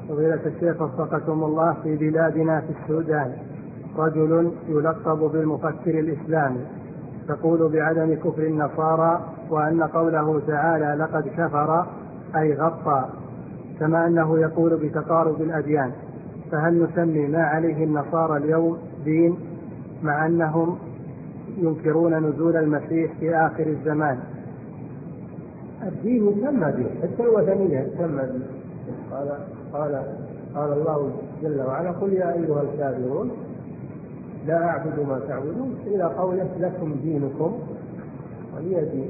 فضيلة الشيخ وفقكم الله، في بلادنا في السودان رجل يلقب بالمفكر الإسلامي تقول بعدم كفر النصارى، وأن قوله تعالى لقد كفر أي غطى، كما أنه يقول بتقارب الأديان، فهل نسمي ما عليه النصارى اليوم دين مع أنهم ينكرون نزول المسيح في آخر الزمان؟ الدين يسمى دين، حتى الوثنية تسمى دين. قال الله جل وعلا: قل يا أيها الكافرون لا أعبد ما تعبدون، إلى قوله لكم دينكم ولي دين.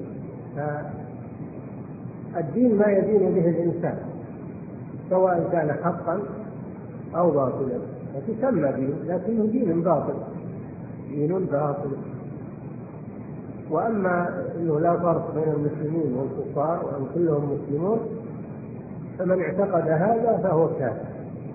الدين ما يدين به الإنسان سواء كان حقا أو باطلا، فتسمى دين، لكنه دين باطل، دين باطل. وأما أنه لا فرق بين المسلمين والكفار وأن كلهم مسلمون، فمن اعتقد هذا فهو كافر،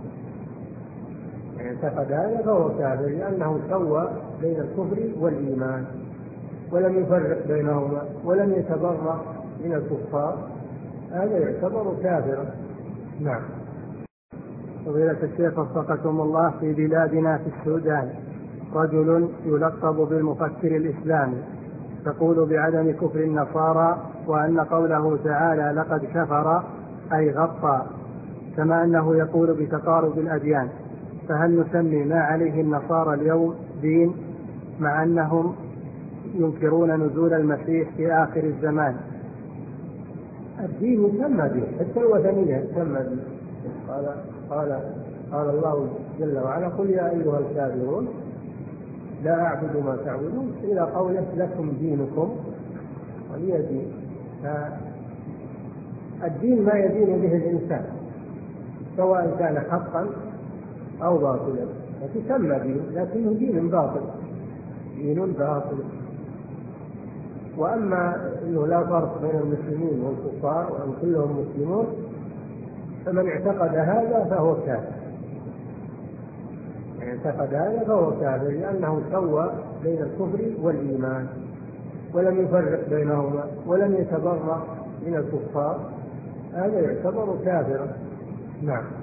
لأنه سوى بين الكفر والإيمان ولم يفرق بينهما ولم يتبرأ من الكفار، هذا يعتبر كافرا. نعم. فضيلة الشيخ وفقكم الله، في بلادنا في السودان رجل يلقب بالمفكر الإسلامي تقول بعدم كفر النصارى، وأن قوله تعالى لقد كفر أي غطى، كما أنه يقول بتقارب الأديان، فهل نسمي ما عليه النصارى اليوم دين مع أنهم ينكرون نزول المسيح في آخر الزمان؟ الدين يسمى دين، حتى الوثنية تسمى دين. قال الله جل وعلا: قل يا أيها الكافرون لا أعبد ما تعبدون، إلى قوله لكم دينكم ولي دين. الدين ما يدين به الإنسان سواء كان حقا أو باطلا، فتسمى دين، لكنه دين باطل، وأما أنه لا فرق بين المسلمين والكفار وأن كلهم مسلمون، فمن اعتقد هذا فهو كافر، لأنه سوى بين الكفر والإيمان ولم يفرق بينهما ولم يتبرأ من الكفار، هذا يعتبر كافرا. نعم.